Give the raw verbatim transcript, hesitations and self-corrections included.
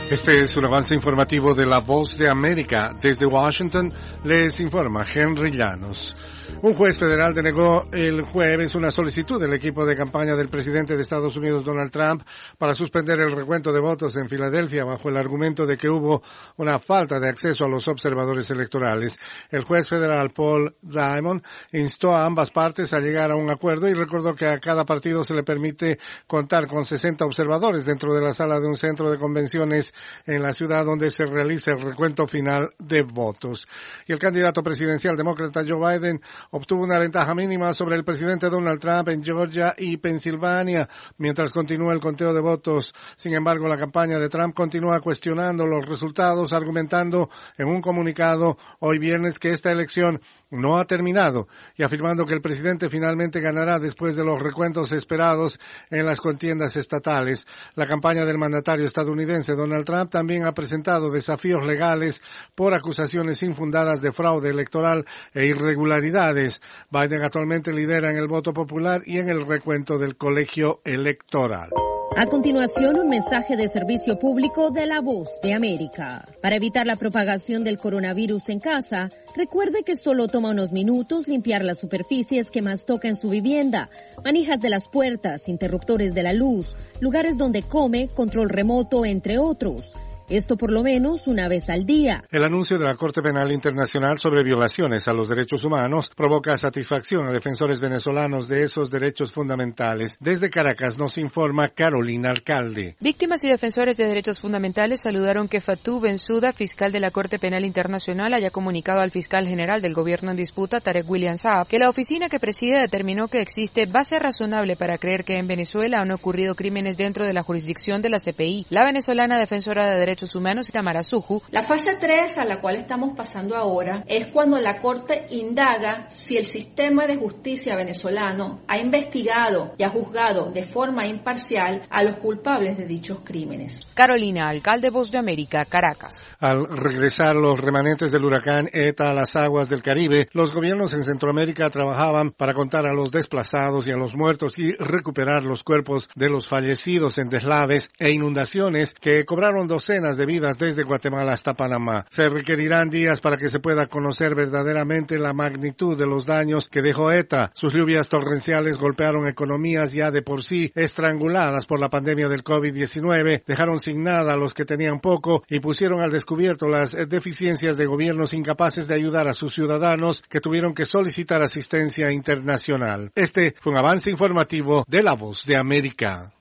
Este es un avance informativo de La Voz de América. Desde Washington les informa Henry Llanos. Un juez federal denegó el jueves una solicitud del equipo de campaña del presidente de Estados Unidos, Donald Trump, para suspender el recuento de votos en Filadelfia bajo el argumento de que hubo una falta de acceso a los observadores electorales. El juez federal Paul Diamond instó a ambas partes a llegar a un acuerdo y recordó que a cada partido se le permite contar con sesenta observadores dentro de la sala de un centro de convenciones en la ciudad donde se realiza el recuento final de votos. Y el candidato presidencial demócrata Joe Biden obtuvo una ventaja mínima sobre el presidente Donald Trump en Georgia y Pensilvania mientras continúa el conteo de votos. Sin embargo, la campaña de Trump continúa cuestionando los resultados, argumentando en un comunicado hoy viernes que esta elección no ha terminado y afirmando que el presidente finalmente ganará después de los recuentos esperados en las contiendas estatales. La campaña del mandatario estadounidense Donald Trump también ha presentado desafíos legales por acusaciones infundadas de fraude electoral e irregularidades. Biden actualmente lidera en el voto popular y en el recuento del colegio electoral. A continuación, un mensaje de servicio público de La Voz de América. Para evitar la propagación del coronavirus en casa, recuerde que solo toma unos minutos limpiar las superficies que más toca en su vivienda, manijas de las puertas, interruptores de la luz, lugares donde come, control remoto, entre otros. Esto por lo menos una vez al día. El anuncio de la Corte Penal Internacional sobre violaciones a los derechos humanos provoca satisfacción a defensores venezolanos de esos derechos fundamentales. Desde Caracas nos informa Carolina Alcalde. Víctimas y defensores de derechos fundamentales saludaron que Fatou Bensouda, fiscal de la Corte Penal Internacional, haya comunicado al fiscal general del gobierno en disputa, Tarek William Saab, que la oficina que preside determinó que existe base razonable para creer que en Venezuela han ocurrido crímenes dentro de la jurisdicción de la C P I. La venezolana defensora de derechos humanos, Tamara Suju. La fase tres a la cual estamos pasando ahora es cuando la Corte indaga si el sistema de justicia venezolano ha investigado y ha juzgado de forma imparcial a los culpables de dichos crímenes. Carolina Alcalde, Voz de América, Caracas. Al regresar los remanentes del huracán ETA a las aguas del Caribe, los gobiernos en Centroamérica trabajaban para contar a los desplazados y a los muertos y recuperar los cuerpos de los fallecidos en deslaves e inundaciones que cobraron docenas de vidas desde Guatemala hasta Panamá. Se requerirán días para que se pueda conocer verdaderamente la magnitud de los daños que dejó ETA. Sus lluvias torrenciales golpearon economías ya de por sí estranguladas por la pandemia del COVID diecinueve, dejaron sin nada a los que tenían poco y pusieron al descubierto las deficiencias de gobiernos incapaces de ayudar a sus ciudadanos que tuvieron que solicitar asistencia internacional. Este fue un avance informativo de La Voz de América.